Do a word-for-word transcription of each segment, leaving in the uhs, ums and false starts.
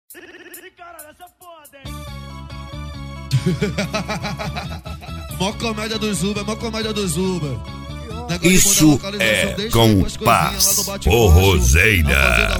Caralho, essa foda, hein? Mó comédia dos Uber, mó comédia dos Uber. Isso é Compass Forrozeira.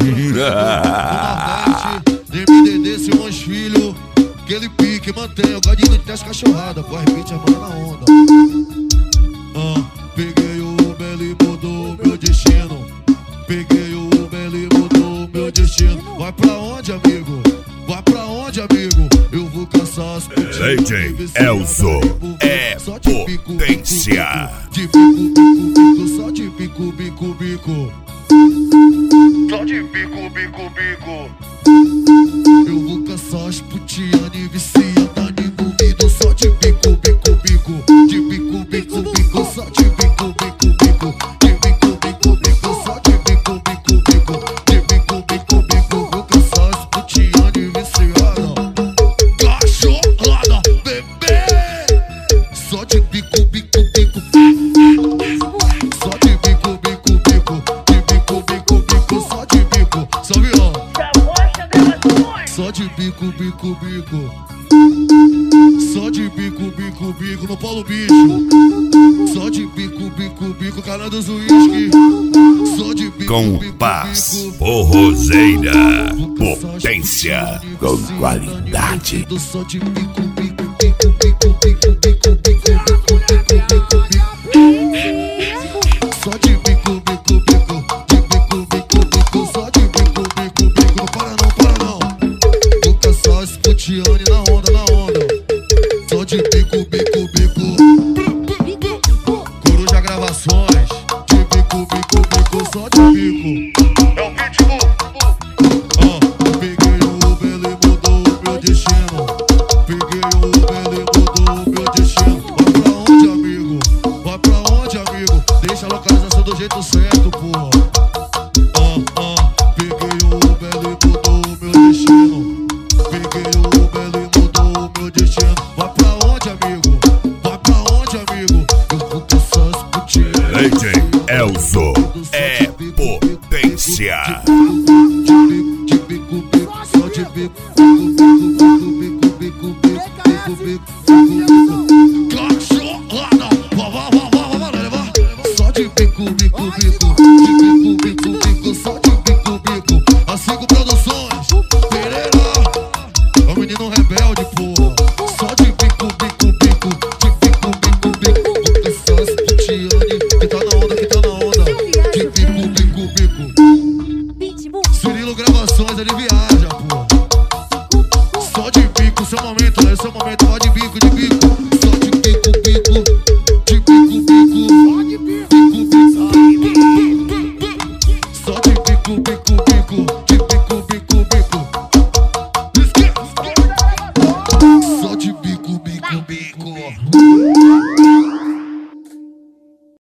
M D D, Simões Filho. Aquele pique, mantém o gadinho de trás cachorrada. Corre, pitch, mano, na onda. Ah, peguei o Uber, ele mudou meu destino. Peguei o Uber, ele mudou meu destino. Vai pra onde, amigo? Vai pra onde, amigo? Eu vou caçar as putinhas. D J Elzo é potência. De bico, bico, bico, só de bico, bico, bico. Só de bico, bico, bico. Eu vou caçar as putinhas e viciada envolvido. Só de bico, bico, bico. De bico, bico, bico, só de bico, bico, bico. De bico, bico, bico, só de bico, bico, bico. De bico, bico, bico, vou caçar as putinhas e viciada. Cachorrada, bebê. Só de bico, bico, bico. Só de bico, bico, bico. De bico, bico, bico, só de bico. Salve, ó. Só de bico, bico, bico. Só de bico, bico, bico no Paulo Bicho. Só de bico, bico, bico, canal dos uísque. Só de bico, Compass bico, Forrozeira. Potência com qualidade. Só de bico, bico, bico, bico, bico, bico, bico, bico, bico, bico. Só de bico, bico, bico. De bico, bico, bico. Só de bico, bico, bico. Não para não, para não. Vou caçar esse putiane na onda, na onda. Só de bico, bico, bico. Coruja Gravações. De bico, bico, bico. Só de bico. É o Pitbull. Ah, peguei o Uber, ele mudou o meu destino. Peguei o Uber, ele mudou o meu destino. Vai pra onde, amigo? Vai pra onde, amigo? Deixa a localização do jeito certo, porra. Ah, ah, peguei o Uber, ele mudou o meu destino. Peguei o Uber, ele mudou o meu destino. Vai pra onde, amigo? Vai pra onde, amigo? Eu vou caçar as putinhas. D J Elzo é potência. De bico, bico, só de bico, bico, bico, bico, bico, bico, bico, bico. Cachorrada, vá, vá, vá, vá, vá, vá. Só de bico, bico, bico. De bico, bico, bico, só de bico, bico. As cinco produções, Pereira. É o menino rebelde, porra. Só de bico, bico, bico. De bico, bico, bico. Vou caçar as putiane que tá na onda, que tá na onda. De bico, bico, bico. Cirilo Gravações, ele viaja, porra. Só de bico, seu momento, né? Seu momento, vai de bico, de bico. Só de bico, bico. De bico, bico. Bico, bico. Só de bico, bico, bico. De bico, bico, bico. Só de bico, bico, bico.